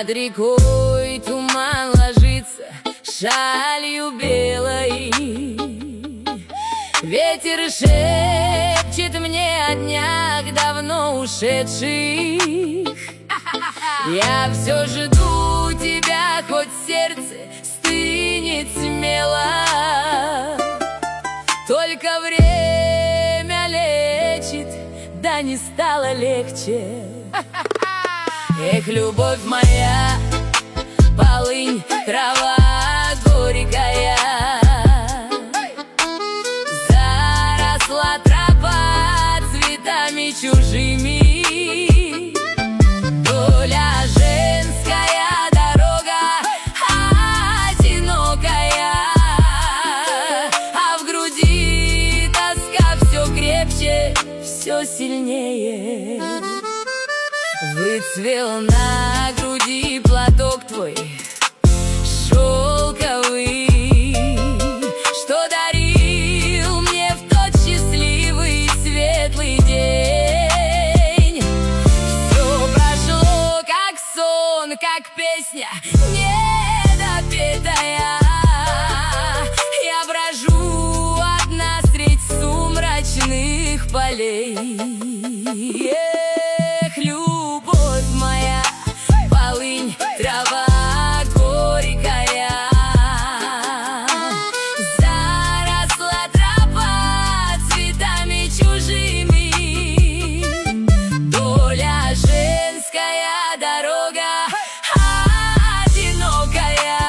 Над рекой туман ложится шалью белой. Ветер шепчет мне о днях давно ушедших. Я все жду тебя, хоть сердце стынет смело. Только время лечит, да не стало легче. Эх, любовь моя, полынь, трава горькая. Заросла тропа цветами чужими. Доля женская, дорога одинокая, а в груди тоска все крепче, все сильнее. Выцвел на груди платок твой шелковый, что дарил мне в тот счастливый светлый день. Все прошло как сон, как песня недопетая. Я брожу одна средь сумрачных полей. Трава горькая, заросла тропа цветами чужими. Доля женская, дорога одинокая,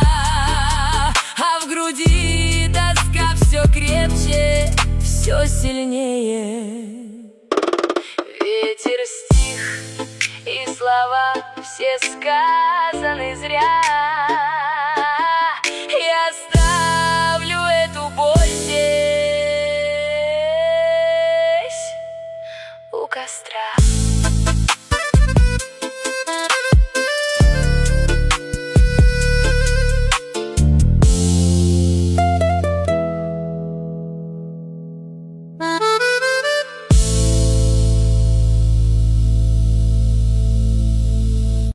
а в груди тоска все крепче, все сильнее. Ветер стих, и слова все сказаны зря.